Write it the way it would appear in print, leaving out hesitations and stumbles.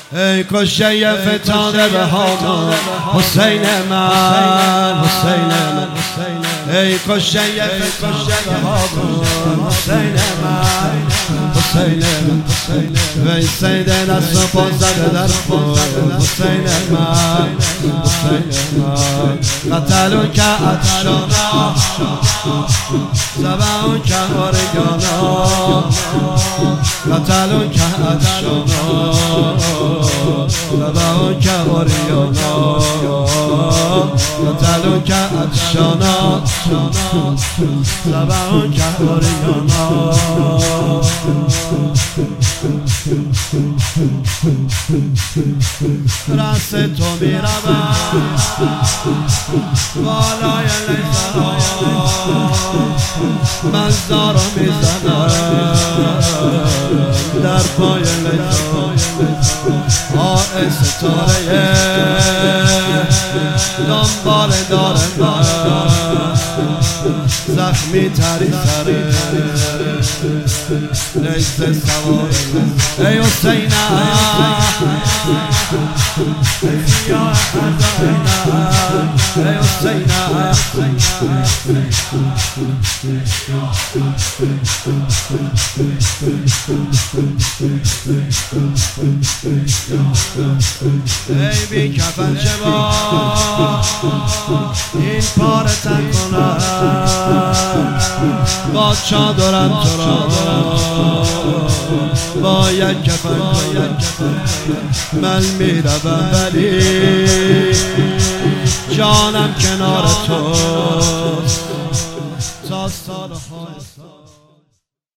ای کشته فتانه به هامان حسین من، حسین من، ای کشته فتانه به هامان حسین من، حسین من، وی سید نصر پا زده در خود حسین من، حسین من، قتلون که عطشانا زبان که هرگانا، قتلون که عطشانا زبان که هرگانا، قتلون که عطشانا زبان که هرگانا. راست تو می روم بالای لیزرها، من زارو می زنم در پای لیزرها، آه ستاره دنبال داره من، زخمی تری سری نیزه سوار من، ای حسینم ای سیاه حسینم، ای حسینم ای بی کفن شبا این پاره تن کنم، با چادرم تو را با یک کفن من می روم، ولی جانم کنار تو تا سالهای